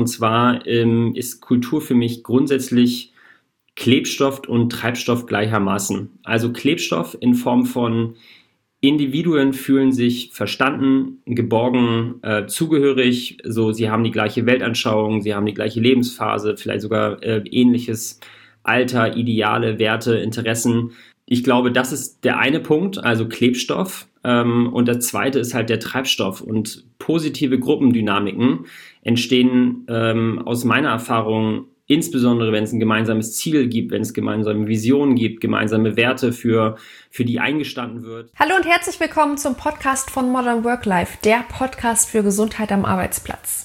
Und zwar ist Kultur für mich grundsätzlich Klebstoff und Treibstoff gleichermaßen. Also Klebstoff in Form von Individuen fühlen sich verstanden, geborgen, zugehörig. So, sie haben die gleiche Weltanschauung, sie haben die gleiche Lebensphase, vielleicht sogar ähnliches Alter, Ideale, Werte, Interessen. Ich glaube, das ist der eine Punkt, also Klebstoff. Und der zweite ist halt der Treibstoff. Und positive Gruppendynamiken entstehen aus meiner Erfahrung insbesondere, wenn es ein gemeinsames Ziel gibt, wenn es gemeinsame Visionen gibt, gemeinsame Werte, für die eingestanden wird. Hallo und herzlich willkommen zum Podcast von Modern Work Life, der Podcast für Gesundheit am Arbeitsplatz.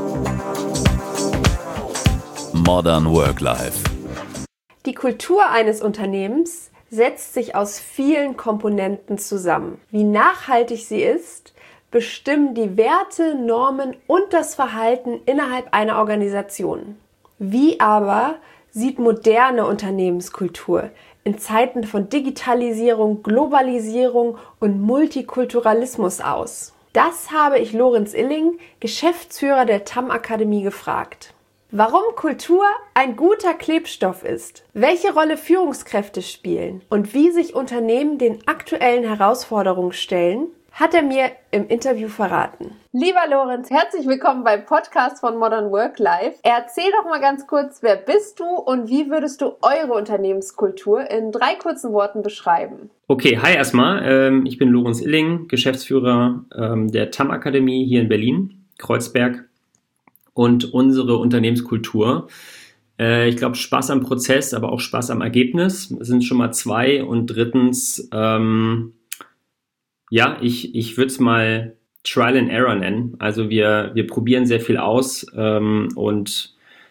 Modern Work Life. Die Kultur eines Unternehmens setzt sich aus vielen Komponenten zusammen. Wie nachhaltig sie ist, bestimmen die Werte, Normen und das Verhalten innerhalb einer Organisation. Wie aber sieht moderne Unternehmenskultur in Zeiten von Digitalisierung, Globalisierung und Multikulturalismus aus? Das habe ich Lorenz Illing, Geschäftsführer der TAM-Akademie, gefragt. Warum Kultur ein guter Klebstoff ist, welche Rolle Führungskräfte spielen und wie sich Unternehmen den aktuellen Herausforderungen stellen, hat er mir im Interview verraten. Lieber Lorenz, herzlich willkommen beim Podcast von Modern Work Life. Erzähl doch mal ganz kurz, wer bist du und wie würdest du eure Unternehmenskultur in 3 kurzen Worten beschreiben? Okay, hi erstmal. Ich bin Lorenz Illing, Geschäftsführer der TAM-Akademie hier in Berlin, Kreuzberg. Und unsere Unternehmenskultur, ich glaube, Spaß am Prozess, aber auch Spaß am Ergebnis sind schon mal 2. Und drittens, ich würde es mal Trial and Error nennen. Also wir probieren sehr viel aus und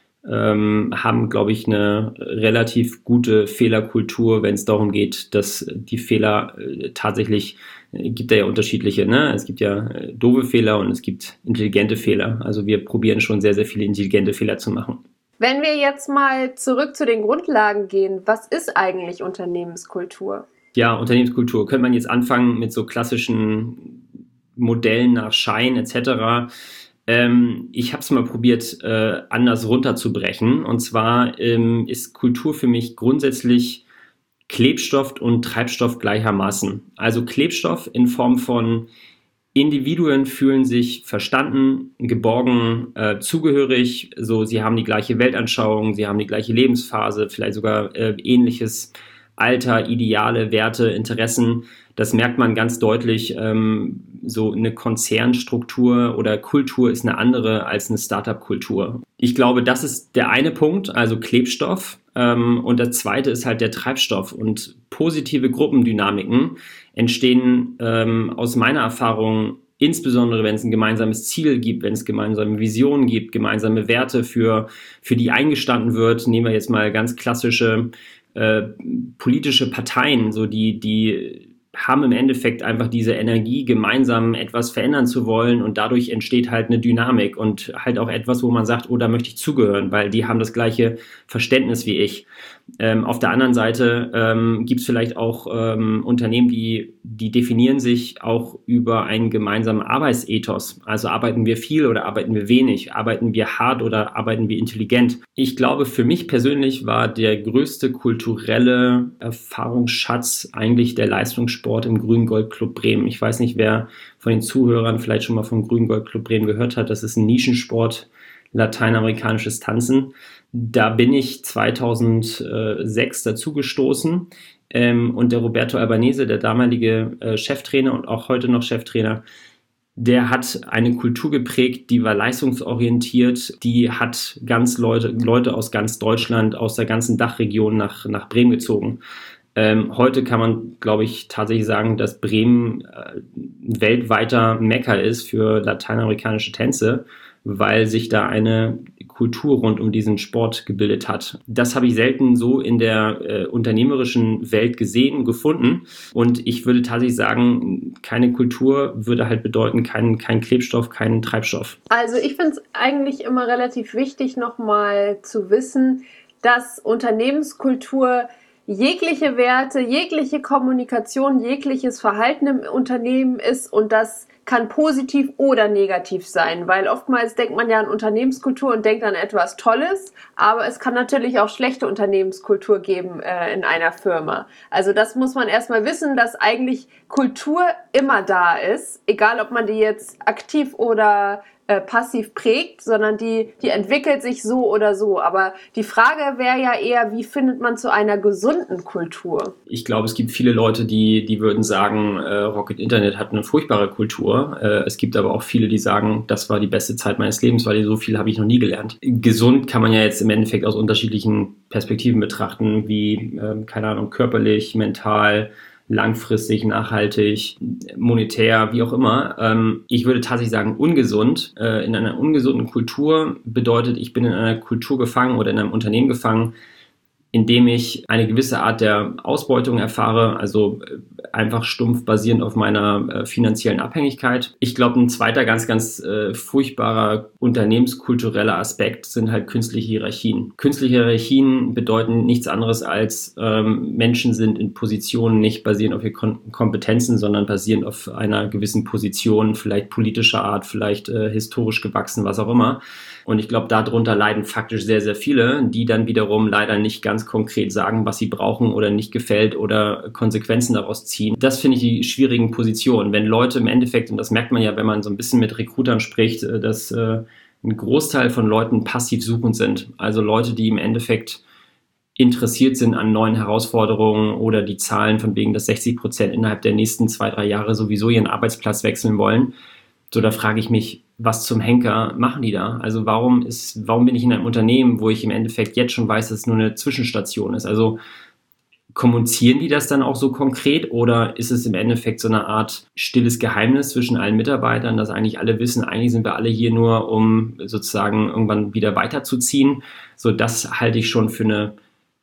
haben, glaube ich, eine relativ gute Fehlerkultur, wenn es darum geht, dass die Fehler tatsächlich, gibt ja unterschiedliche, ne? Es gibt ja doofe Fehler und es gibt intelligente Fehler. Also wir probieren schon sehr, sehr viele intelligente Fehler zu machen. Wenn wir jetzt mal zurück zu den Grundlagen gehen, was ist eigentlich Unternehmenskultur? Ja, Unternehmenskultur. Könnte man jetzt anfangen mit so klassischen Modellen nach Schein etc. Ich habe es mal probiert, anders runterzubrechen. Und zwar ist Kultur für mich grundsätzlich Klebstoff und Treibstoff gleichermaßen. Also Klebstoff in Form von Individuen fühlen sich verstanden, geborgen, zugehörig. So, sie haben die gleiche Weltanschauung, sie haben die gleiche Lebensphase, vielleicht sogar ähnliches Alter, Ideale, Werte, Interessen. Das merkt man ganz deutlich. So eine Konzernstruktur oder Kultur ist eine andere als eine Startup-Kultur. Ich glaube, das ist der eine Punkt, also Klebstoff. Und der zweite ist halt der Treibstoff. Und positive Gruppendynamiken entstehen aus meiner Erfahrung insbesondere, wenn es ein gemeinsames Ziel gibt, wenn es gemeinsame Visionen gibt, gemeinsame Werte, für die eingestanden wird. Nehmen wir jetzt mal ganz klassische politische Parteien, so die haben im Endeffekt einfach diese Energie, gemeinsam etwas verändern zu wollen, und dadurch entsteht halt eine Dynamik und halt auch etwas, wo man sagt, oh, da möchte ich zugehören, weil die haben das gleiche Verständnis wie ich. Auf der anderen Seite gibt es vielleicht auch Unternehmen, die definieren sich auch über einen gemeinsamen Arbeitsethos. Also arbeiten wir viel oder arbeiten wir wenig? Arbeiten wir hart oder arbeiten wir intelligent? Ich glaube, für mich persönlich war der größte kulturelle Erfahrungsschatz eigentlich der Leistungssport im Grün-Gold-Club Bremen. Ich weiß nicht, wer von den Zuhörern vielleicht schon mal vom Grün-Gold-Club Bremen gehört hat. Das ist ein Nischensport, lateinamerikanisches Tanzen. Da bin ich 2006 dazugestoßen und der Roberto Albanese, der damalige Cheftrainer und auch heute noch Cheftrainer, der hat eine Kultur geprägt, die war leistungsorientiert, die hat Leute aus ganz Deutschland, aus der ganzen Dachregion nach Bremen gezogen. Heute kann man, glaube ich, tatsächlich sagen, dass Bremen weltweiter Mekka ist für lateinamerikanische Tänze, weil sich da eine Kultur rund um diesen Sport gebildet hat. Das habe ich selten so in der unternehmerischen Welt gesehen, gefunden. Und ich würde tatsächlich sagen, keine Kultur würde halt bedeuten, kein Klebstoff, keinen Treibstoff. Also ich finde es eigentlich immer relativ wichtig, nochmal zu wissen, dass Unternehmenskultur jegliche Werte, jegliche Kommunikation, jegliches Verhalten im Unternehmen ist und dass kann positiv oder negativ sein, weil oftmals denkt man ja an Unternehmenskultur und denkt an etwas Tolles, aber es kann natürlich auch schlechte Unternehmenskultur geben in einer Firma. Also das muss man erstmal wissen, dass eigentlich Kultur immer da ist, egal ob man die jetzt aktiv oder passiv prägt, sondern die entwickelt sich so oder so. Aber die Frage wäre ja eher, wie findet man zu einer gesunden Kultur? Ich glaube, es gibt viele Leute, die würden sagen, Rocket Internet hat eine furchtbare Kultur. Es gibt aber auch viele, die sagen, das war die beste Zeit meines Lebens, weil so viel habe ich noch nie gelernt. Gesund kann man ja jetzt im Endeffekt aus unterschiedlichen Perspektiven betrachten, wie, keine Ahnung, körperlich, mental, langfristig, nachhaltig, monetär, wie auch immer. Ich würde tatsächlich sagen, ungesund. In einer ungesunden Kultur bedeutet, ich bin in einer Kultur gefangen oder in einem Unternehmen gefangen, indem ich eine gewisse Art der Ausbeutung erfahre, also einfach stumpf basierend auf meiner finanziellen Abhängigkeit. Ich glaube, ein zweiter ganz furchtbarer unternehmenskultureller Aspekt sind halt künstliche Hierarchien. Künstliche Hierarchien bedeuten nichts anderes als Menschen sind in Positionen nicht basierend auf ihren Kompetenzen, sondern basierend auf einer gewissen Position, vielleicht politischer Art, vielleicht historisch gewachsen, was auch immer. Und ich glaube, darunter leiden faktisch sehr, sehr viele, die dann wiederum leider nicht ganz konkret sagen, was sie brauchen oder nicht gefällt oder Konsequenzen daraus ziehen. Das finde ich die schwierigen Positionen. Wenn Leute im Endeffekt, und das merkt man ja, wenn man so ein bisschen mit Recruitern spricht, dass ein Großteil von Leuten passiv suchend sind. Also Leute, die im Endeffekt interessiert sind an neuen Herausforderungen oder die Zahlen von wegen, dass 60% innerhalb der nächsten 2-3 Jahre sowieso ihren Arbeitsplatz wechseln wollen. So, da frage ich mich, was zum Henker machen die da? Also warum bin ich in einem Unternehmen, wo ich im Endeffekt jetzt schon weiß, dass es nur eine Zwischenstation ist? Also kommunizieren die das dann auch so konkret oder ist es im Endeffekt so eine Art stilles Geheimnis zwischen allen Mitarbeitern, dass eigentlich alle wissen, eigentlich sind wir alle hier nur, um sozusagen irgendwann wieder weiterzuziehen? So, das halte ich schon für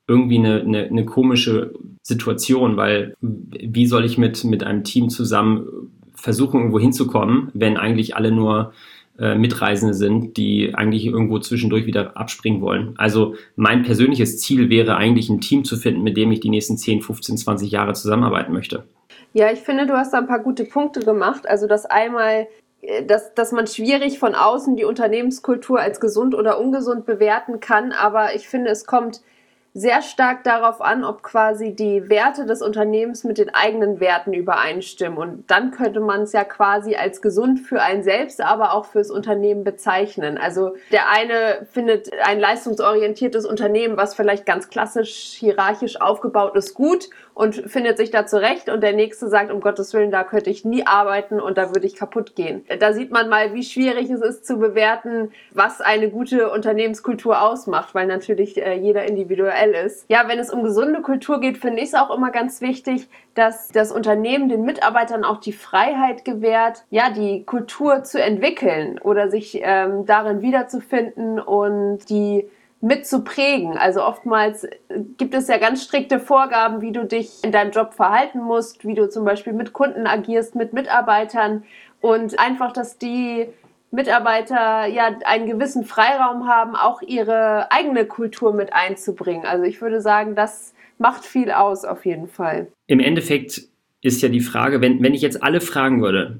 eine komische Situation, weil wie soll ich mit einem Team zusammen versuchen, irgendwo hinzukommen, wenn eigentlich alle nur Mitreisende sind, die eigentlich irgendwo zwischendurch wieder abspringen wollen. Also mein persönliches Ziel wäre eigentlich, ein Team zu finden, mit dem ich die nächsten 10, 15, 20 Jahre zusammenarbeiten möchte. Ja, ich finde, du hast da ein paar gute Punkte gemacht. Also das einmal, dass man schwierig von außen die Unternehmenskultur als gesund oder ungesund bewerten kann, aber ich finde, es kommt sehr stark darauf an, ob quasi die Werte des Unternehmens mit den eigenen Werten übereinstimmen. Und dann könnte man es ja quasi als gesund für einen selbst, aber auch fürs Unternehmen bezeichnen. Also der eine findet ein leistungsorientiertes Unternehmen, was vielleicht ganz klassisch hierarchisch aufgebaut ist, gut und findet sich da zurecht. Und der nächste sagt, um Gottes Willen, da könnte ich nie arbeiten und da würde ich kaputt gehen. Da sieht man mal, wie schwierig es ist zu bewerten, was eine gute Unternehmenskultur ausmacht, weil natürlich jeder individuell ist. Ja, wenn es um gesunde Kultur geht, finde ich es auch immer ganz wichtig, dass das Unternehmen den Mitarbeitern auch die Freiheit gewährt, ja, die Kultur zu entwickeln oder sich darin wiederzufinden und die mitzuprägen. Also oftmals gibt es ja ganz strikte Vorgaben, wie du dich in deinem Job verhalten musst, wie du zum Beispiel mit Kunden agierst, mit Mitarbeitern und einfach, dass die Mitarbeiter ja einen gewissen Freiraum haben, auch ihre eigene Kultur mit einzubringen. Also ich würde sagen, das macht viel aus auf jeden Fall. Im Endeffekt ist ja die Frage, wenn ich jetzt alle fragen würde,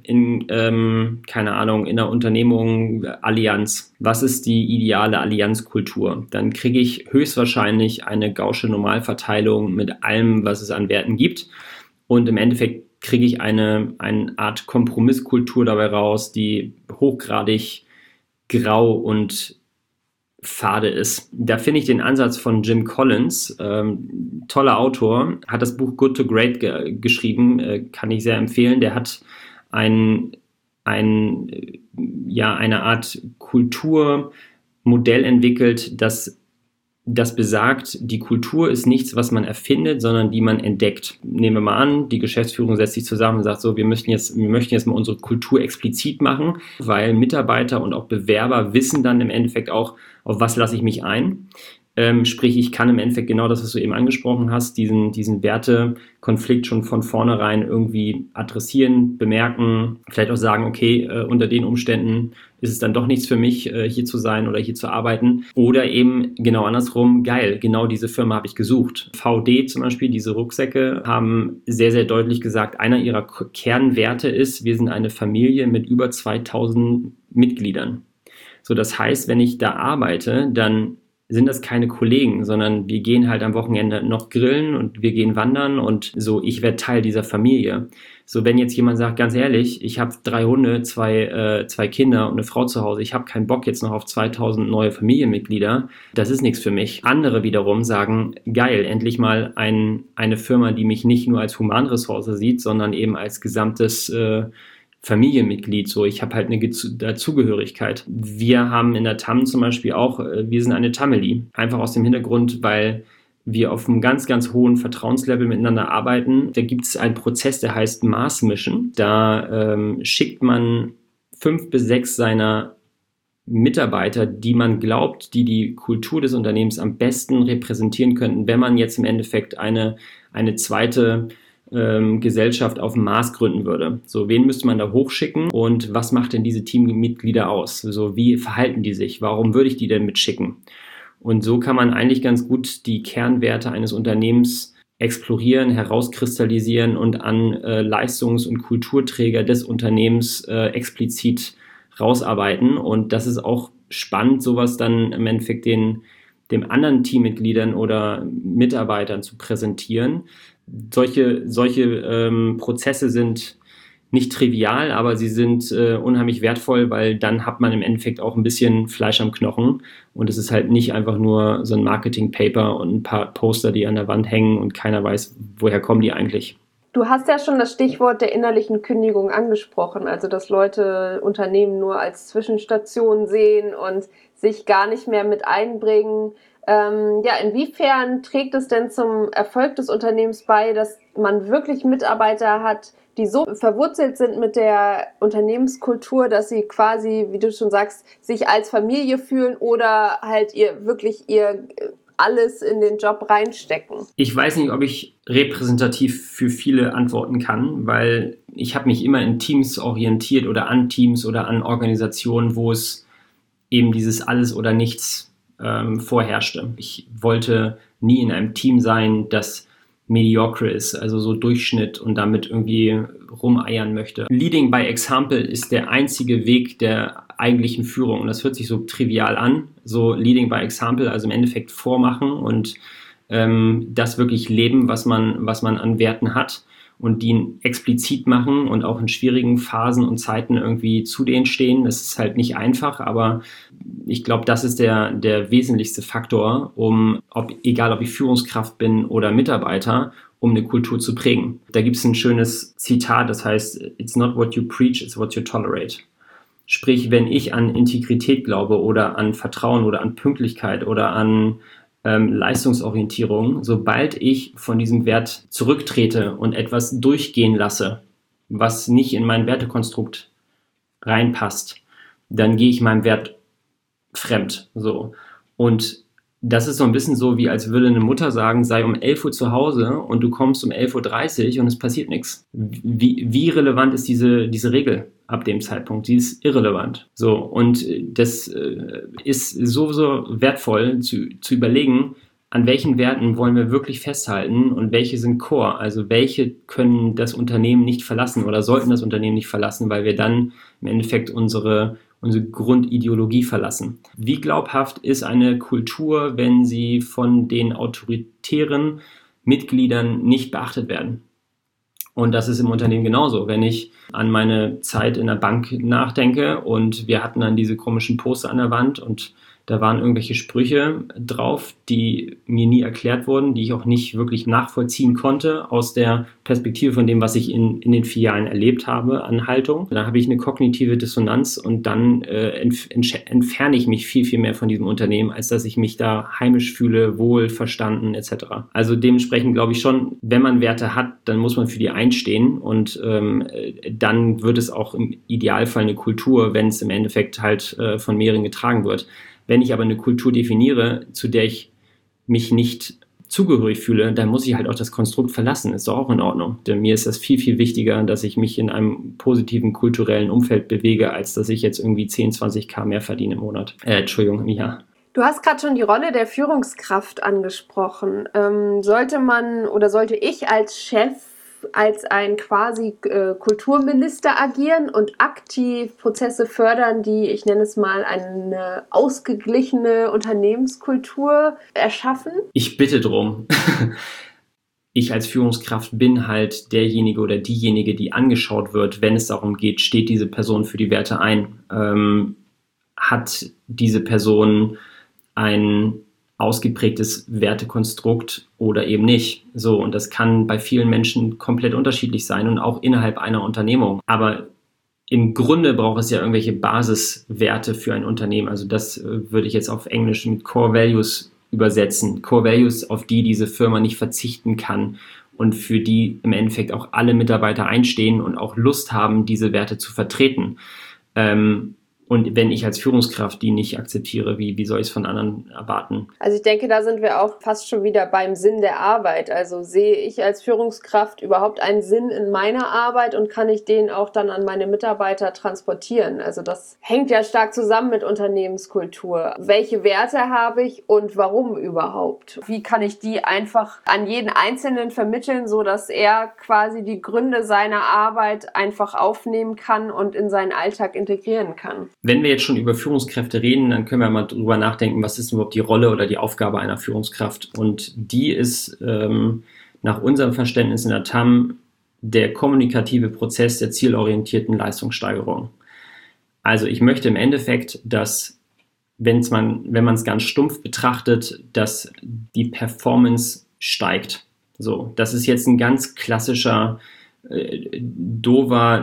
keine Ahnung, in der Unternehmung Allianz, was ist die ideale Allianzkultur? Dann kriege ich höchstwahrscheinlich eine gaußsche Normalverteilung mit allem, was es an Werten gibt. Und im Endeffekt kriege ich eine Art Kompromisskultur dabei raus, die hochgradig grau und fade ist. Da finde ich den Ansatz von Jim Collins, toller Autor, hat das Buch Good to Great geschrieben, kann ich sehr empfehlen. Der hat eine Art Kulturmodell entwickelt, das besagt, die Kultur ist nichts, was man erfindet, sondern die man entdeckt. Nehmen wir mal an, die Geschäftsführung setzt sich zusammen und sagt so, wir möchten jetzt mal unsere Kultur explizit machen, weil Mitarbeiter und auch Bewerber wissen dann im Endeffekt auch, auf was lasse ich mich ein. Sprich, ich kann im Endeffekt genau das, was du eben angesprochen hast, diesen Wertekonflikt schon von vornherein irgendwie adressieren, bemerken, vielleicht auch sagen, okay, unter den Umständen ist es dann doch nichts für mich, hier zu sein oder hier zu arbeiten. Oder eben genau andersrum, geil, genau diese Firma habe ich gesucht. VD zum Beispiel, diese Rucksäcke, haben sehr, sehr deutlich gesagt, einer ihrer Kernwerte ist, wir sind eine Familie mit über 2000 Mitgliedern. So, das heißt, wenn ich da arbeite, dann sind das keine Kollegen, sondern wir gehen halt am Wochenende noch grillen und wir gehen wandern und so, ich werde Teil dieser Familie. So, wenn jetzt jemand sagt, ganz ehrlich, ich habe 3 Hunde, zwei Kinder und eine Frau zu Hause, ich habe keinen Bock jetzt noch auf 2000 neue Familienmitglieder, das ist nichts für mich. Andere wiederum sagen, geil, endlich mal eine Firma, die mich nicht nur als Humanressource sieht, sondern eben als gesamtes Familienmitglied, so, ich habe halt eine Dazugehörigkeit. Wir haben in der TAM zum Beispiel auch, wir sind eine Tamily, einfach aus dem Hintergrund, weil wir auf einem ganz, ganz hohen Vertrauenslevel miteinander arbeiten. Da gibt es einen Prozess, der heißt Mars Mission. Da schickt man 5 bis 6 seiner Mitarbeiter, die man glaubt, die Kultur des Unternehmens am besten repräsentieren könnten, wenn man jetzt im Endeffekt eine zweite Gesellschaft auf dem Mars gründen würde. So, wen müsste man da hochschicken und was macht denn diese Teammitglieder aus? So, wie verhalten die sich? Warum würde ich die denn mitschicken? Und so kann man eigentlich ganz gut die Kernwerte eines Unternehmens explorieren, herauskristallisieren und an Leistungs- und Kulturträger des Unternehmens explizit rausarbeiten. Und das ist auch spannend, sowas dann im Endeffekt dem anderen Teammitgliedern oder Mitarbeitern zu präsentieren. Solche Prozesse sind nicht trivial, aber sie sind unheimlich wertvoll, weil dann hat man im Endeffekt auch ein bisschen Fleisch am Knochen und es ist halt nicht einfach nur so ein Marketing-Paper und ein paar Poster, die an der Wand hängen und keiner weiß, woher kommen die eigentlich. Du hast ja schon das Stichwort der innerlichen Kündigung angesprochen, also dass Leute Unternehmen nur als Zwischenstation sehen und sich gar nicht mehr mit einbringen. Inwiefern trägt es denn zum Erfolg des Unternehmens bei, dass man wirklich Mitarbeiter hat, die so verwurzelt sind mit der Unternehmenskultur, dass sie quasi, wie du schon sagst, sich als Familie fühlen oder halt ihr alles in den Job reinstecken? Ich weiß nicht, ob ich repräsentativ für viele antworten kann, weil ich habe mich immer in Teams orientiert oder an Teams oder an Organisationen, wo es eben dieses Alles oder Nichts vorherrschte. Ich wollte nie in einem Team sein, das mediocre ist, also so Durchschnitt und damit irgendwie rumeiern möchte. Leading by Example ist der einzige Weg der eigentlichen Führung und das hört sich so trivial an, so Leading by Example, also im Endeffekt vormachen und das wirklich leben, was man an Werten hat und die explizit machen und auch in schwierigen Phasen und Zeiten irgendwie zu denen stehen. Das ist halt nicht einfach, aber ich glaube, das ist der wesentlichste Faktor, egal ob ich Führungskraft bin oder Mitarbeiter, um eine Kultur zu prägen. Da gibt es ein schönes Zitat, das heißt, it's not what you preach, it's what you tolerate. Sprich, wenn ich an Integrität glaube oder an Vertrauen oder an Pünktlichkeit oder an Leistungsorientierung, sobald ich von diesem Wert zurücktrete und etwas durchgehen lasse, was nicht in mein Wertekonstrukt reinpasst, dann gehe ich meinem Wert fremd. So. Und das ist so ein bisschen so, wie als würde eine Mutter sagen, sei um 11 Uhr zu Hause und du kommst um 11.30 Uhr und es passiert nichts. Wie relevant ist diese Regel ab dem Zeitpunkt? Die ist irrelevant. So, und das ist so wertvoll zu überlegen, an welchen Werten wollen wir wirklich festhalten und welche sind Core, also welche können das Unternehmen nicht verlassen oder sollten das Unternehmen nicht verlassen, weil wir dann im Endeffekt unsere Grundideologie verlassen. Wie glaubhaft ist eine Kultur, wenn sie von den autoritären Mitgliedern nicht beachtet werden? Und das ist im Unternehmen genauso. Wenn ich an meine Zeit in der Bank nachdenke und wir hatten dann diese komischen Poster an der Wand und da waren irgendwelche Sprüche drauf, die mir nie erklärt wurden, die ich auch nicht wirklich nachvollziehen konnte aus der Perspektive von dem, was ich in den Filialen erlebt habe an Haltung. Dann habe ich eine kognitive Dissonanz und dann entferne ich mich viel, viel mehr von diesem Unternehmen, als dass ich mich da heimisch fühle, wohlverstanden etc. Also dementsprechend glaube ich schon, wenn man Werte hat, dann muss man für die einstehen und dann wird es auch im Idealfall eine Kultur, wenn es im Endeffekt halt von mehreren getragen wird. Wenn ich aber eine Kultur definiere, zu der ich mich nicht zugehörig fühle, dann muss ich halt auch das Konstrukt verlassen. Ist doch auch in Ordnung. Denn mir ist das viel, viel wichtiger, dass ich mich in einem positiven kulturellen Umfeld bewege, als dass ich jetzt irgendwie 10, 20k mehr verdiene im Monat. Entschuldigung, im Jahr. Du hast gerade schon die Rolle der Führungskraft angesprochen. Sollte ich als Chef als ein quasi Kulturminister agieren und aktiv Prozesse fördern, die, ich nenne es mal, eine ausgeglichene Unternehmenskultur erschaffen? Ich bitte drum. Ich als Führungskraft bin halt derjenige oder diejenige, die angeschaut wird, wenn es darum geht, steht diese Person für die Werte ein? Hat diese Person ein ausgeprägtes Wertekonstrukt oder eben nicht. So, und das kann bei vielen Menschen komplett unterschiedlich sein und auch innerhalb einer Unternehmung. Aber im Grunde braucht es ja irgendwelche Basiswerte für ein Unternehmen. Also das würde ich jetzt auf Englisch mit Core Values übersetzen. Core Values, auf die diese Firma nicht verzichten kann und für die im Endeffekt auch alle Mitarbeiter einstehen und auch Lust haben, diese Werte zu vertreten. Und wenn ich als Führungskraft die nicht akzeptiere, wie soll ich es von anderen erwarten? Also ich denke, da sind wir auch fast schon wieder beim Sinn der Arbeit. Also sehe ich als Führungskraft überhaupt einen Sinn in meiner Arbeit und kann ich den auch dann an meine Mitarbeiter transportieren? Also das hängt ja stark zusammen mit Unternehmenskultur. Welche Werte habe ich und warum überhaupt? Wie kann ich die einfach an jeden Einzelnen vermitteln, so dass er quasi die Gründe seiner Arbeit einfach aufnehmen kann und in seinen Alltag integrieren kann? Wenn wir jetzt schon über Führungskräfte reden, dann können wir mal drüber nachdenken, was ist überhaupt die Rolle oder die Aufgabe einer Führungskraft? Und die ist nach unserem Verständnis in der TAM der kommunikative Prozess der zielorientierten Leistungssteigerung. Also ich möchte im Endeffekt, dass, wenn man es ganz stumpf betrachtet, dass die Performance steigt. So, das ist jetzt ein ganz klassischer dover,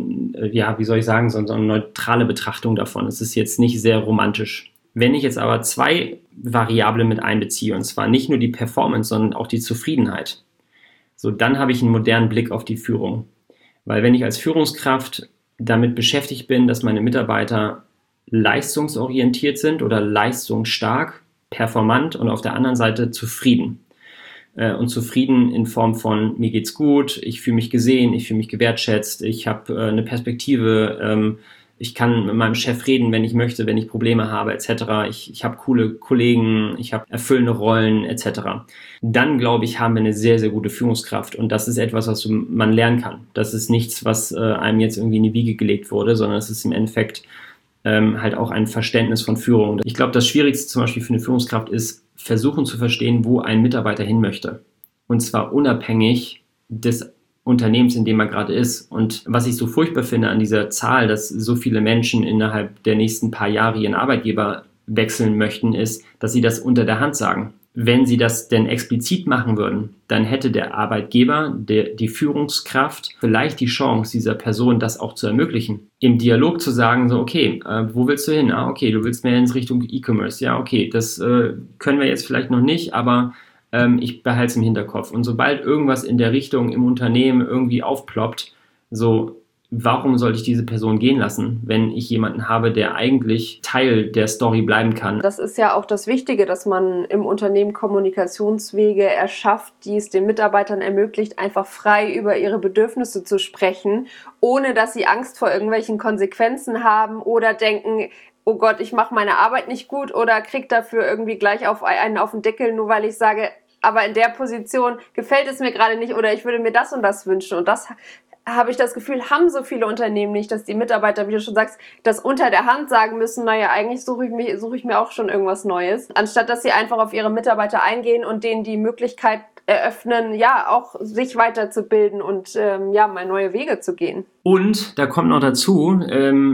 so eine neutrale Betrachtung davon. Es ist jetzt nicht sehr romantisch. Wenn ich jetzt aber 2 Variablen mit einbeziehe, und zwar nicht nur die Performance, sondern auch die Zufriedenheit, so dann habe ich einen modernen Blick auf die Führung. Weil wenn ich als Führungskraft damit beschäftigt bin, dass meine Mitarbeiter leistungsorientiert sind oder leistungsstark, performant und auf der anderen Seite zufrieden. Und zufrieden in Form von, mir geht's gut, ich fühle mich gesehen, ich fühle mich gewertschätzt, ich habe eine Perspektive, ich kann mit meinem Chef reden, wenn ich möchte, wenn ich Probleme habe, etc. Ich habe coole Kollegen, ich habe erfüllende Rollen, etc. Dann, glaube ich, haben wir eine sehr, sehr gute Führungskraft und das ist etwas, was man lernen kann. Das ist nichts, was einem jetzt irgendwie in die Wiege gelegt wurde, sondern es ist im Endeffekt halt auch ein Verständnis von Führung. Ich glaube, das Schwierigste zum Beispiel für eine Führungskraft ist, versuchen zu verstehen, wo ein Mitarbeiter hin möchte. Und zwar unabhängig des Unternehmens, in dem er gerade ist. Und was ich so furchtbar finde an dieser Zahl, dass so viele Menschen innerhalb der nächsten paar Jahre ihren Arbeitgeber wechseln möchten, ist, dass sie das unter der Hand sagen. Wenn sie das denn explizit machen würden, dann hätte der Arbeitgeber, die Führungskraft, vielleicht die Chance, dieser Person das auch zu ermöglichen. Im Dialog zu sagen, so, okay, wo willst du hin? Okay, du willst mehr in Richtung E-Commerce. Ja, okay, das können wir jetzt vielleicht noch nicht, aber ich behalte es im Hinterkopf. Und sobald irgendwas in der Richtung im Unternehmen irgendwie aufploppt, so, warum sollte ich diese Person gehen lassen, wenn ich jemanden habe, der eigentlich Teil der Story bleiben kann? Das ist ja auch das Wichtige, dass man im Unternehmen Kommunikationswege erschafft, die es den Mitarbeitern ermöglicht, einfach frei über ihre Bedürfnisse zu sprechen, ohne dass sie Angst vor irgendwelchen Konsequenzen haben oder denken, oh Gott, ich mache meine Arbeit nicht gut oder krieg dafür irgendwie gleich einen auf den Deckel, nur weil ich sage, aber in der Position gefällt es mir gerade nicht oder ich würde mir das und das wünschen. Und das habe ich das Gefühl, haben so viele Unternehmen nicht, dass die Mitarbeiter, wie du schon sagst, das unter der Hand sagen müssen, naja, eigentlich suche ich mir auch schon irgendwas Neues. Anstatt, dass sie einfach auf ihre Mitarbeiter eingehen und denen die Möglichkeit eröffnen, ja, auch sich weiterzubilden und mal neue Wege zu gehen. Und da kommt noch dazu,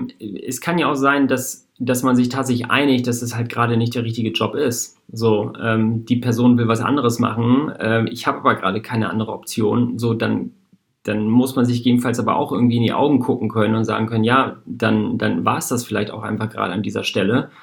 es kann ja auch sein, dass man sich tatsächlich einigt, dass es halt gerade nicht der richtige Job ist. So, die Person will was anderes machen, ich habe aber gerade keine andere Option, so dann muss man sich gegebenenfalls aber auch irgendwie in die Augen gucken können und sagen können, ja, dann war es das vielleicht auch einfach gerade an dieser Stelle.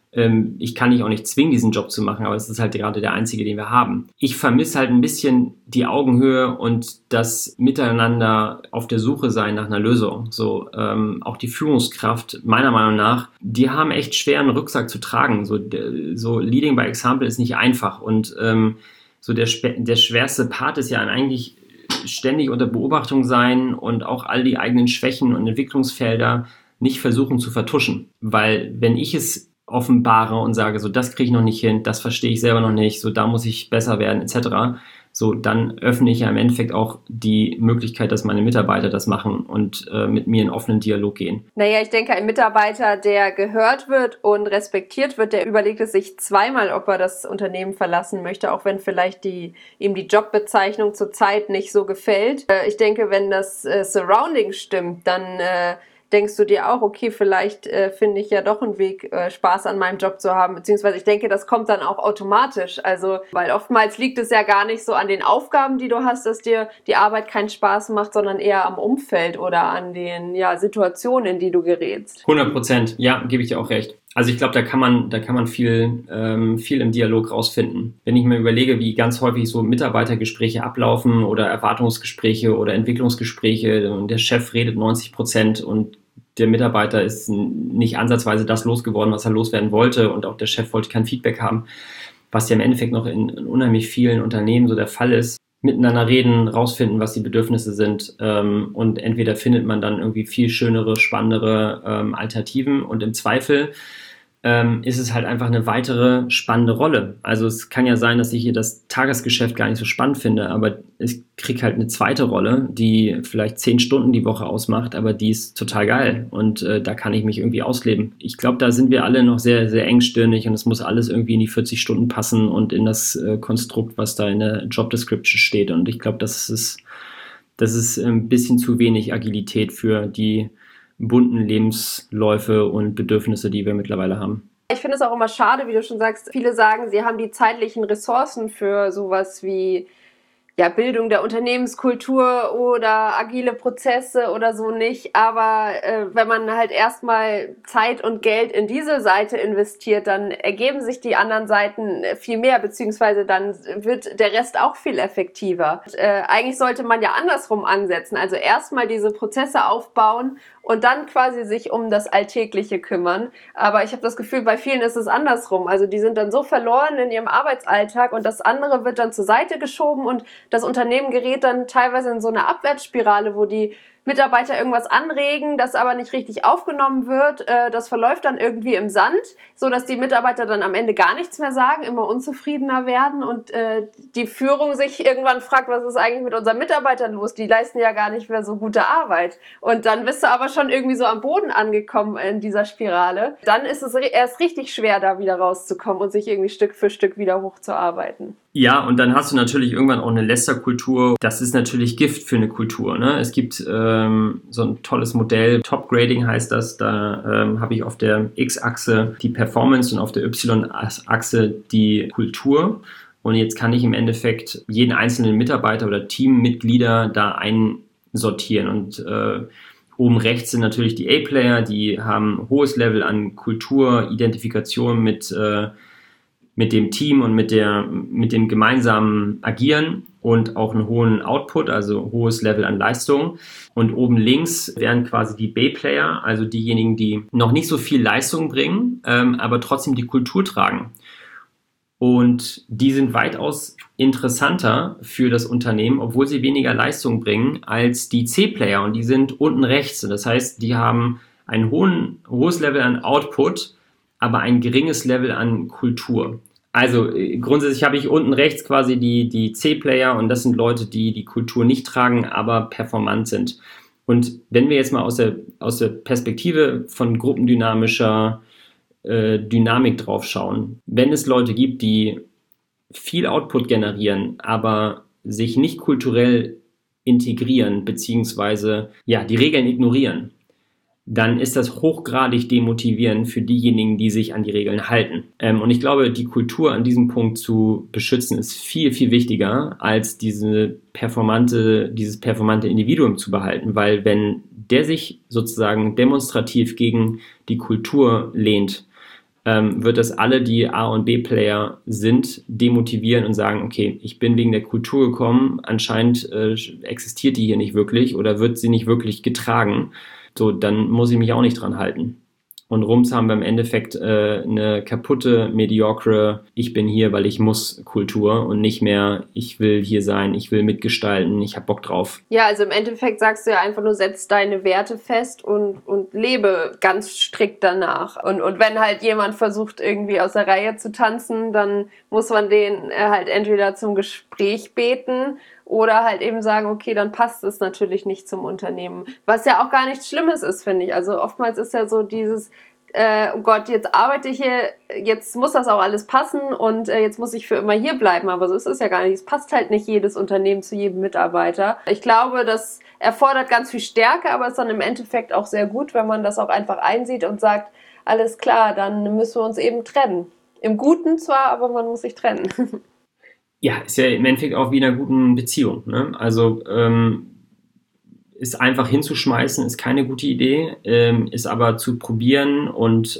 Ich kann dich auch nicht zwingen, diesen Job zu machen, aber es ist halt gerade der einzige, den wir haben. Ich vermisse halt ein bisschen die Augenhöhe und das Miteinander auf der Suche sein nach einer Lösung. So, auch die Führungskraft, meiner Meinung nach, die haben echt schwer, einen Rucksack zu tragen. So Leading by Example ist nicht einfach und so der schwerste Part ist ja eigentlich ständig unter Beobachtung sein und auch all die eigenen Schwächen und Entwicklungsfelder nicht versuchen zu vertuschen. Weil wenn ich es offenbare und sage, so das kriege ich noch nicht hin, das verstehe ich selber noch nicht, so da muss ich besser werden etc., so dann öffne ich ja im Endeffekt auch die Möglichkeit, dass meine Mitarbeiter das machen und mit mir in offenen Dialog gehen. Naja, ich denke, ein Mitarbeiter, der gehört wird und respektiert wird, der überlegt es sich zweimal, ob er das Unternehmen verlassen möchte, auch wenn vielleicht ihm die Jobbezeichnung zurzeit nicht so gefällt. Ich denke, wenn das Surrounding stimmt, dann denkst du dir auch, okay, vielleicht finde ich ja doch einen Weg, Spaß an meinem Job zu haben, beziehungsweise ich denke, das kommt dann auch automatisch, also, weil oftmals liegt es ja gar nicht so an den Aufgaben, die du hast, dass dir die Arbeit keinen Spaß macht, sondern eher am Umfeld oder an den Situationen, in die du gerätst. 100%, ja, gebe ich dir auch recht. Also ich glaube, da kann man viel im Dialog rausfinden. Wenn ich mir überlege, wie ganz häufig so Mitarbeitergespräche ablaufen oder Erwartungsgespräche oder Entwicklungsgespräche und der Chef redet 90% und der Mitarbeiter ist nicht ansatzweise das losgeworden, was er loswerden wollte und auch der Chef wollte kein Feedback haben, was ja im Endeffekt noch in unheimlich vielen Unternehmen so der Fall ist. Miteinander reden, rausfinden, was die Bedürfnisse sind und entweder findet man dann irgendwie viel schönere, spannendere Alternativen und im Zweifel ist es halt einfach eine weitere spannende Rolle. Also es kann ja sein, dass ich hier das Tagesgeschäft gar nicht so spannend finde, aber ich kriege halt eine zweite Rolle, die vielleicht 10 Stunden die Woche ausmacht, aber die ist total geil und da kann ich mich irgendwie ausleben. Ich glaube, da sind wir alle noch sehr, sehr engstirnig und es muss alles irgendwie in die 40 Stunden passen und in das Konstrukt, was da in der Job Description steht. Und ich glaube, das ist ein bisschen zu wenig Agilität für die bunten Lebensläufe und Bedürfnisse, die wir mittlerweile haben. Ich finde es auch immer schade, wie du schon sagst, viele sagen, sie haben die zeitlichen Ressourcen für sowas wie Bildung der Unternehmenskultur oder agile Prozesse oder so nicht, aber wenn man halt erstmal Zeit und Geld in diese Seite investiert, dann ergeben sich die anderen Seiten viel mehr, beziehungsweise dann wird der Rest auch viel effektiver. Und, eigentlich sollte man ja andersrum ansetzen, also erstmal diese Prozesse aufbauen und dann quasi sich um das Alltägliche kümmern. Aber ich habe das Gefühl, bei vielen ist es andersrum. Also die sind dann so verloren in ihrem Arbeitsalltag und das andere wird dann zur Seite geschoben und das Unternehmen gerät dann teilweise in so eine Abwärtsspirale, wo die Mitarbeiter irgendwas anregen, das aber nicht richtig aufgenommen wird. Das verläuft dann irgendwie im Sand, so dass die Mitarbeiter dann am Ende gar nichts mehr sagen, immer unzufriedener werden und die Führung sich irgendwann fragt, was ist eigentlich mit unseren Mitarbeitern los? Die leisten ja gar nicht mehr so gute Arbeit. Und dann bist du aber schon irgendwie so am Boden angekommen in dieser Spirale. Dann ist es erst richtig schwer, da wieder rauszukommen und sich irgendwie Stück für Stück wieder hochzuarbeiten. Ja, und dann hast du natürlich irgendwann auch eine Lästerkultur. Das ist natürlich Gift für eine Kultur, ne? Es gibt so ein tolles Modell, Top Grading heißt das. Da habe ich auf der X-Achse die Performance und auf der Y-Achse die Kultur. Und jetzt kann ich im Endeffekt jeden einzelnen Mitarbeiter oder Teammitglieder da einsortieren. Und oben rechts sind natürlich die A-Player, die haben ein hohes Level an Kultur, Identifikation mit dem Team und mit dem gemeinsamen Agieren und auch einen hohen Output, also hohes Level an Leistung. Und oben links wären quasi die B-Player, also diejenigen, die noch nicht so viel Leistung bringen, aber trotzdem die Kultur tragen. Und die sind weitaus interessanter für das Unternehmen, obwohl sie weniger Leistung bringen als die C-Player. Und die sind unten rechts. Das heißt, die haben ein hohes Level an Output, aber ein geringes Level an Kultur. Also grundsätzlich habe ich unten rechts quasi die C-Player und das sind Leute, die die Kultur nicht tragen, aber performant sind. Und wenn wir jetzt mal aus der Perspektive von gruppendynamischer Dynamik drauf schauen, wenn es Leute gibt, die viel Output generieren, aber sich nicht kulturell integrieren, beziehungsweise die Regeln ignorieren, dann ist das hochgradig demotivierend für diejenigen, die sich an die Regeln halten. Und ich glaube, die Kultur an diesem Punkt zu beschützen, ist viel, viel wichtiger, als dieses performante Individuum zu behalten. Weil wenn der sich sozusagen demonstrativ gegen die Kultur lehnt, wird das alle, die A- und B-Player sind, demotivieren und sagen, okay, ich bin wegen der Kultur gekommen, anscheinend existiert die hier nicht wirklich oder wird sie nicht wirklich getragen. So, dann muss ich mich auch nicht dran halten. Und rums haben wir im Endeffekt eine kaputte, mediocre, ich bin hier, weil ich muss Kultur und nicht mehr, ich will hier sein, ich will mitgestalten, ich hab Bock drauf. Ja, also im Endeffekt sagst du ja einfach nur, setz deine Werte fest und lebe ganz strikt danach. Und wenn halt jemand versucht, irgendwie aus der Reihe zu tanzen, dann muss man den halt entweder zum Gespräch beten oder halt eben sagen, okay, dann passt es natürlich nicht zum Unternehmen. Was ja auch gar nichts Schlimmes ist, finde ich. Also oftmals ist ja so dieses, oh Gott, jetzt arbeite ich hier, jetzt muss das auch alles passen und jetzt muss ich für immer hier bleiben. Aber so ist es ja gar nicht. Es passt halt nicht jedes Unternehmen zu jedem Mitarbeiter. Ich glaube, das erfordert ganz viel Stärke, aber ist dann im Endeffekt auch sehr gut, wenn man das auch einfach einsieht und sagt, alles klar, dann müssen wir uns eben trennen. Im Guten zwar, aber man muss sich trennen. Ja, ist ja im Endeffekt auch wie in einer guten Beziehung. Ne? Also ist einfach hinzuschmeißen, ist keine gute Idee, ist aber zu probieren und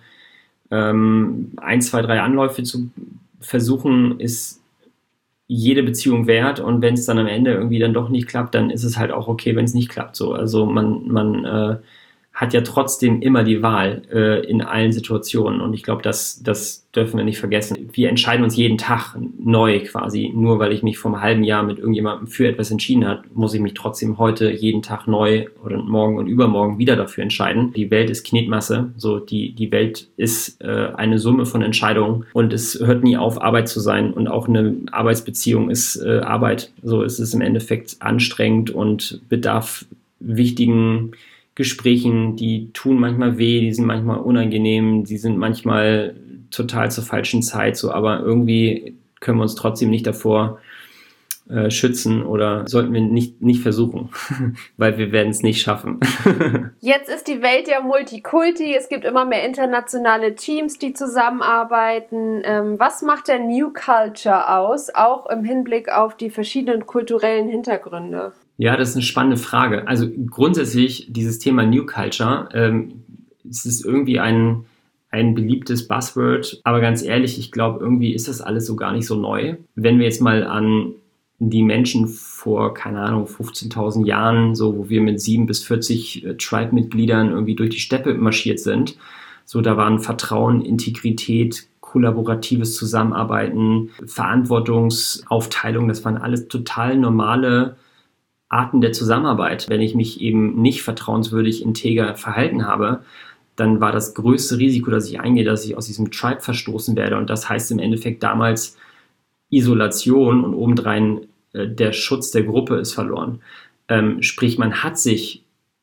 1, 2, 3 Anläufe zu versuchen, ist jede Beziehung wert, und wenn es dann am Ende irgendwie dann doch nicht klappt, dann ist es halt auch okay, wenn es nicht klappt. So. Also man hat ja trotzdem immer die Wahl in allen Situationen, und ich glaube, das dürfen wir nicht vergessen. Wir entscheiden uns jeden Tag neu quasi. Nur weil ich mich vor einem halben Jahr mit irgendjemandem für etwas entschieden habe, muss ich mich trotzdem heute jeden Tag neu oder morgen und übermorgen wieder dafür entscheiden. Die Welt ist Knetmasse, so die Welt ist eine Summe von Entscheidungen, und es hört nie auf, Arbeit zu sein, und auch eine Arbeitsbeziehung ist Arbeit. So ist es im Endeffekt anstrengend und bedarf wichtigen Gesprächen, die tun manchmal weh, die sind manchmal unangenehm, die sind manchmal total zur falschen Zeit, so, aber irgendwie können wir uns trotzdem nicht davor schützen, oder sollten wir nicht versuchen, weil wir werden es nicht schaffen. Jetzt ist die Welt ja Multikulti, es gibt immer mehr internationale Teams, die zusammenarbeiten. Was macht denn New Culture aus, auch im Hinblick auf die verschiedenen kulturellen Hintergründe? Ja, das ist eine spannende Frage. Also grundsätzlich dieses Thema New Culture, es ist irgendwie ein beliebtes Buzzword, aber ganz ehrlich, ich glaube, irgendwie ist das alles so gar nicht so neu. Wenn wir jetzt mal an die Menschen vor, keine Ahnung, 15.000 Jahren, so, wo wir mit 7 bis 40 Tribe-Mitgliedern irgendwie durch die Steppe marschiert sind, so, da waren Vertrauen, Integrität, kollaboratives Zusammenarbeiten, Verantwortungsaufteilung, das waren alles total normale Arten der Zusammenarbeit. Wenn ich mich eben nicht vertrauenswürdig integer verhalten habe, dann war das größte Risiko, dass ich eingehe, dass ich aus diesem Tribe verstoßen werde. Und das heißt im Endeffekt damals Isolation, und obendrein der Schutz der Gruppe ist verloren. Sprich, man hat sich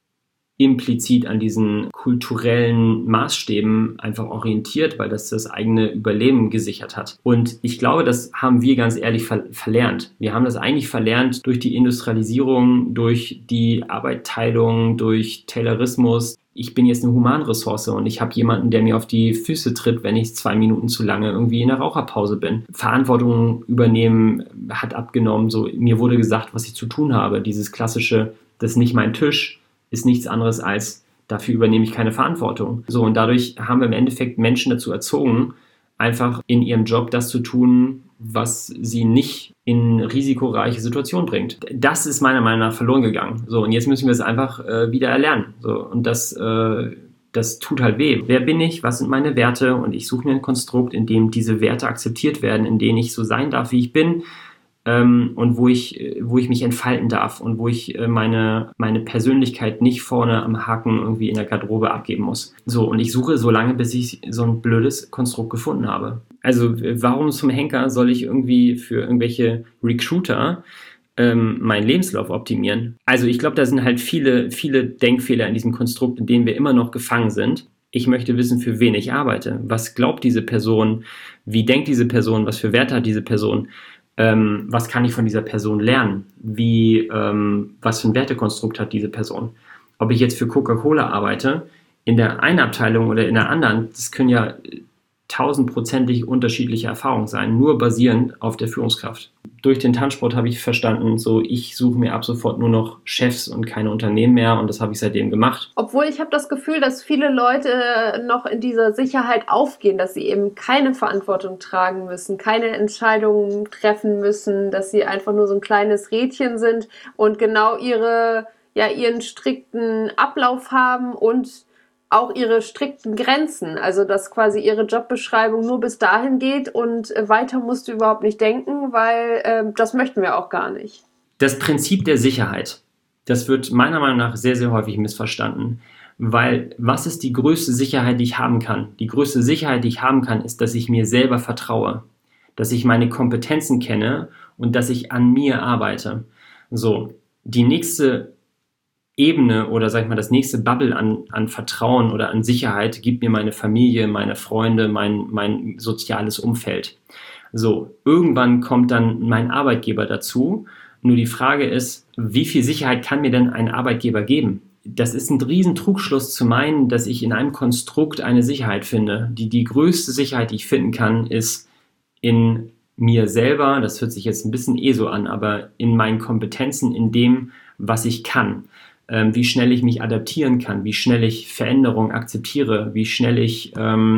implizit an diesen kulturellen Maßstäben einfach orientiert, weil das eigene Überleben gesichert hat. Und ich glaube, das haben wir ganz ehrlich verlernt. Wir haben das eigentlich verlernt durch die Industrialisierung, durch die Arbeitteilung, durch Taylorismus. Ich bin jetzt eine Humanressource und ich habe jemanden, der mir auf die Füße tritt, wenn ich 2 Minuten zu lange irgendwie in der Raucherpause bin. Verantwortung übernehmen hat abgenommen. So, mir wurde gesagt, was ich zu tun habe. Dieses klassische, das ist nicht mein Tisch, ist nichts anderes als, dafür übernehme ich keine Verantwortung. So, und dadurch haben wir im Endeffekt Menschen dazu erzogen, einfach in ihrem Job das zu tun, was sie nicht in risikoreiche Situationen bringt. Das ist meiner Meinung nach verloren gegangen. So, und jetzt müssen wir es einfach wieder erlernen. So, und das tut halt weh. Wer bin ich? Was sind meine Werte? Und ich suche mir ein Konstrukt, in dem diese Werte akzeptiert werden, in denen ich so sein darf, wie ich bin, und wo ich mich entfalten darf und wo ich meine Persönlichkeit nicht vorne am Haken irgendwie in der Garderobe abgeben muss. So, und ich suche so lange, bis ich so ein blödes Konstrukt gefunden habe. Also warum zum Henker soll ich irgendwie für irgendwelche Recruiter meinen Lebenslauf optimieren? Also ich glaube, da sind halt viele Denkfehler in diesem Konstrukt, in denen wir immer noch gefangen sind. Ich möchte wissen, für wen ich arbeite. Was glaubt diese Person? Wie denkt diese Person? Was für Werte hat diese Person? Was kann ich von dieser Person lernen? Was für ein Wertekonstrukt hat diese Person? Ob ich jetzt für Coca-Cola arbeite, in der einen Abteilung oder in der anderen, das können ja tausendprozentig unterschiedliche Erfahrungen sein, nur basierend auf der Führungskraft. Durch den Tanzsport habe ich verstanden, so ich suche mir ab sofort nur noch Chefs und keine Unternehmen mehr und das habe ich seitdem gemacht. Obwohl ich habe das Gefühl, dass viele Leute noch in dieser Sicherheit aufgehen, dass sie eben keine Verantwortung tragen müssen, keine Entscheidungen treffen müssen, dass sie einfach nur so ein kleines Rädchen sind und genau ihren strikten Ablauf haben und auch ihre strikten Grenzen, also dass quasi ihre Jobbeschreibung nur bis dahin geht und weiter musst du überhaupt nicht denken, weil das möchten wir auch gar nicht. Das Prinzip der Sicherheit, das wird meiner Meinung nach sehr, sehr häufig missverstanden, weil was ist die größte Sicherheit, die ich haben kann? Die größte Sicherheit, die ich haben kann, ist, dass ich mir selber vertraue, dass ich meine Kompetenzen kenne und dass ich an mir arbeite. So, die nächste Ebene oder sag ich mal das nächste Bubble an Vertrauen oder an Sicherheit gibt mir meine Familie, meine Freunde, mein soziales Umfeld. So, irgendwann kommt dann mein Arbeitgeber dazu. Nur die Frage ist, wie viel Sicherheit kann mir denn ein Arbeitgeber geben? Das ist ein riesen Trugschluss zu meinen, dass ich in einem Konstrukt eine Sicherheit finde. Die größte Sicherheit, die ich finden kann, ist in mir selber, das hört sich jetzt ein bisschen so an, aber in meinen Kompetenzen, in dem, was ich kann. Wie schnell ich mich adaptieren kann, wie schnell ich Veränderungen akzeptiere, wie schnell ich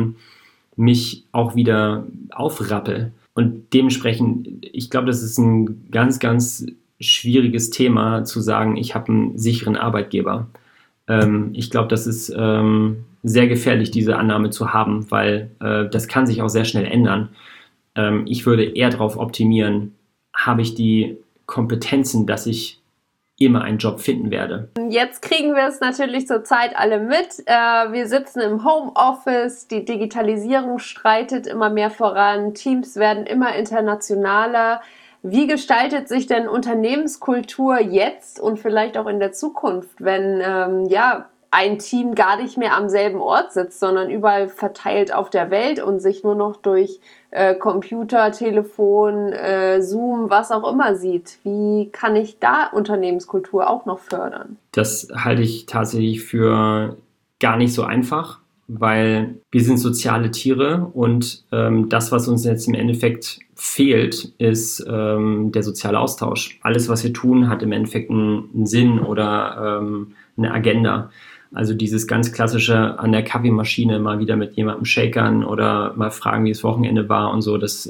mich auch wieder aufrappel. Und dementsprechend, ich glaube, das ist ein ganz, ganz schwieriges Thema zu sagen, ich habe einen sicheren Arbeitgeber. Ich glaube, das ist sehr gefährlich, diese Annahme zu haben, weil das kann sich auch sehr schnell ändern. Ich würde eher darauf optimieren, habe ich die Kompetenzen, dass ich immer einen Job finden werde. Jetzt kriegen wir es natürlich zurzeit alle mit. Wir sitzen im Homeoffice, die Digitalisierung schreitet immer mehr voran, Teams werden immer internationaler. Wie gestaltet sich denn Unternehmenskultur jetzt und vielleicht auch in der Zukunft, wenn ein Team gar nicht mehr am selben Ort sitzt, sondern überall verteilt auf der Welt und sich nur noch durch Computer, Telefon, Zoom, was auch immer sieht. Wie kann ich da Unternehmenskultur auch noch fördern? Das halte ich tatsächlich für gar nicht so einfach, weil wir sind soziale Tiere und das, was uns jetzt im Endeffekt fehlt, ist der soziale Austausch. Alles, was wir tun, hat im Endeffekt einen Sinn oder eine Agenda. Also dieses ganz klassische an der Kaffeemaschine mal wieder mit jemandem shakern oder mal fragen, wie das Wochenende war und so, das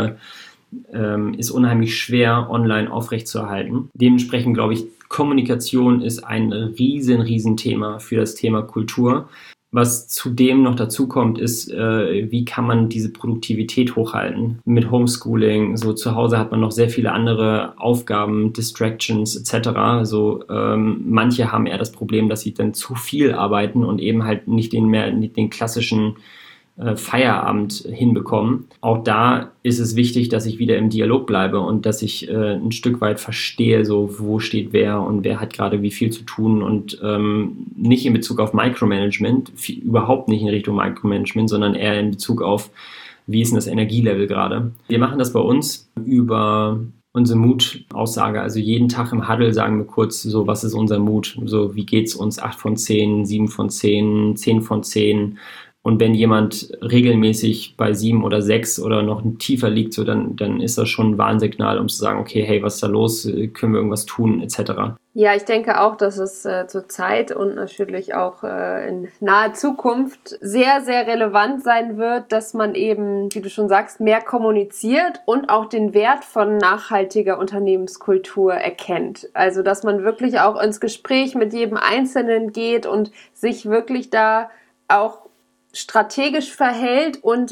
ist unheimlich schwer online aufrechtzuerhalten. Dementsprechend glaube ich, Kommunikation ist ein riesen Thema für das Thema Kultur. Was zudem noch dazu kommt, ist, wie kann man diese Produktivität hochhalten? Mit Homeschooling, so zu Hause hat man noch sehr viele andere Aufgaben, Distractions etc. Also manche haben eher das Problem, dass sie dann zu viel arbeiten und eben halt nicht den klassischen Feierabend hinbekommen. Auch da ist es wichtig, dass ich wieder im Dialog bleibe und dass ich ein Stück weit verstehe, so wo steht wer und wer hat gerade wie viel zu tun und nicht in Bezug auf Micromanagement, überhaupt nicht in Richtung Micromanagement, sondern eher in Bezug auf, wie ist denn das Energielevel gerade. Wir machen das bei uns über unsere Mut-Aussage, also jeden Tag im Huddle sagen wir kurz so, was ist unser Mut, so wie geht's uns, 8 von 10, 7 von 10, 10 von 10. Und wenn jemand regelmäßig bei 7 oder 6 oder noch tiefer liegt, so dann ist das schon ein Warnsignal, um zu sagen, okay, hey, was ist da los? Können wir irgendwas tun, etc. Ja, ich denke auch, dass es zur Zeit und natürlich auch in naher Zukunft sehr, sehr relevant sein wird, dass man eben, wie du schon sagst, mehr kommuniziert und auch den Wert von nachhaltiger Unternehmenskultur erkennt. Also, dass man wirklich auch ins Gespräch mit jedem Einzelnen geht und sich wirklich da auch strategisch verhält und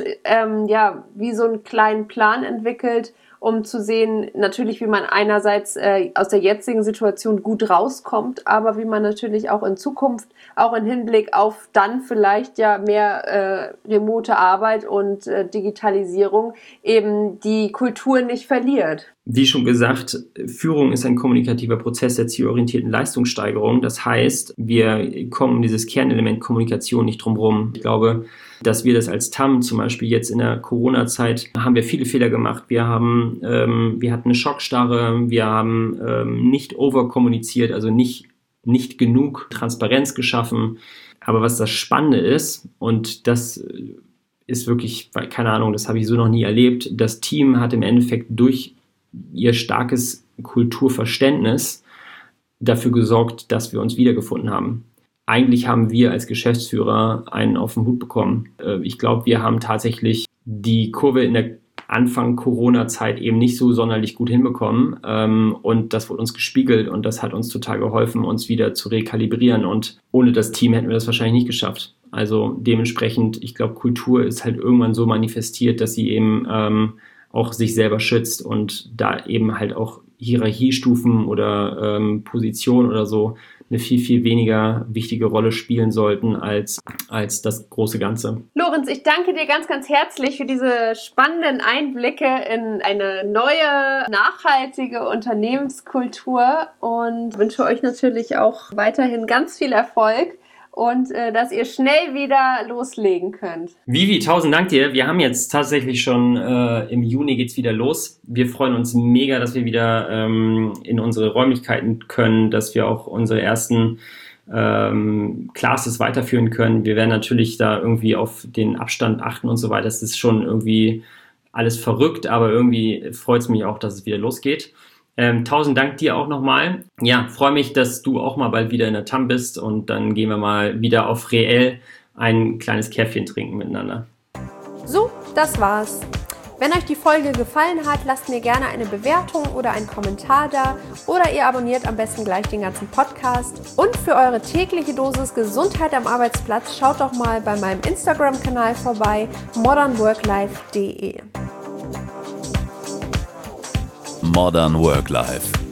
wie so einen kleinen Plan entwickelt, um zu sehen, natürlich, wie man einerseits aus der jetzigen Situation gut rauskommt, aber wie man natürlich auch in Zukunft, auch im Hinblick auf dann vielleicht ja mehr remote Arbeit und Digitalisierung, eben die Kultur nicht verliert. Wie schon gesagt, Führung ist ein kommunikativer Prozess der zielorientierten Leistungssteigerung. Das heißt, wir kommen um dieses Kernelement Kommunikation nicht drum rum. Ich glaube, dass wir das als TAM zum Beispiel jetzt in der Corona-Zeit haben wir viele Fehler gemacht. Wir hatten eine Schockstarre, wir haben nicht overkommuniziert, also nicht genug Transparenz geschaffen. Aber was das Spannende ist, und das ist wirklich, keine Ahnung, das habe ich so noch nie erlebt. Das Team hat im Endeffekt durch ihr starkes Kulturverständnis dafür gesorgt, dass wir uns wiedergefunden haben. Eigentlich haben wir als Geschäftsführer einen auf den Hut bekommen. Ich glaube, wir haben tatsächlich die Kurve in der Anfang Corona-Zeit eben nicht so sonderlich gut hinbekommen. Und das wurde uns gespiegelt und das hat uns total geholfen, uns wieder zu rekalibrieren. Und ohne das Team hätten wir das wahrscheinlich nicht geschafft. Also dementsprechend, ich glaube, Kultur ist halt irgendwann so manifestiert, dass sie eben auch sich selber schützt und da eben halt auch Hierarchiestufen oder Positionen oder so eine viel, viel weniger wichtige Rolle spielen sollten als das große Ganze. Lorenz, ich danke dir ganz, ganz herzlich für diese spannenden Einblicke in eine neue, nachhaltige Unternehmenskultur und wünsche euch natürlich auch weiterhin ganz viel Erfolg und dass ihr schnell wieder loslegen könnt. Vivi, 1000 Dank dir. Wir haben jetzt tatsächlich schon im Juni geht's wieder los. Wir freuen uns mega, dass wir wieder in unsere Räumlichkeiten können, dass wir auch unsere ersten Classes weiterführen können. Wir werden natürlich da irgendwie auf den Abstand achten und so weiter. Das ist schon irgendwie alles verrückt, aber irgendwie freut es mich auch, dass es wieder losgeht. 1000 Dank dir auch nochmal. Ja, freue mich, dass du auch mal bald wieder in der TAM bist und dann gehen wir mal wieder auf Reell ein kleines Käffchen trinken miteinander. So, das war's. Wenn euch die Folge gefallen hat, lasst mir gerne eine Bewertung oder einen Kommentar da oder ihr abonniert am besten gleich den ganzen Podcast. Und für eure tägliche Dosis Gesundheit am Arbeitsplatz schaut doch mal bei meinem Instagram-Kanal vorbei, modernworklife.de. Modern Work Life.